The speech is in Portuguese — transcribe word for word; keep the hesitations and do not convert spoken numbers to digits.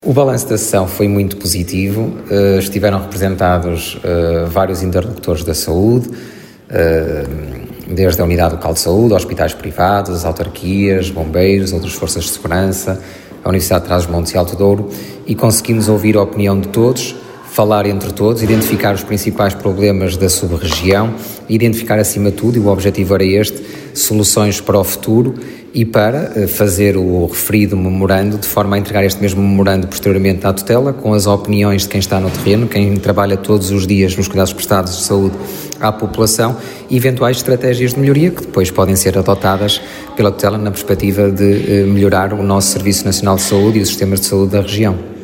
O balanço da sessão foi muito positivo, uh, estiveram representados uh, vários interlocutores da saúde, uh, desde a Unidade Local de Saúde, hospitais privados, as autarquias, bombeiros, outras forças de segurança, a Universidade de Trás-os-Montes e Alto Douro, e conseguimos ouvir a opinião de todos, falar entre todos, identificar os principais problemas da sub-região, identificar acima de tudo, e o objetivo era este, soluções para o futuro e para fazer o referido memorando, de forma a entregar este mesmo memorando posteriormente à tutela, com as opiniões de quem está no terreno, quem trabalha todos os dias nos cuidados prestados de saúde à população, e eventuais estratégias de melhoria que depois podem ser adotadas pela tutela na perspectiva de melhorar o nosso Serviço Nacional de Saúde e os sistemas de saúde da região.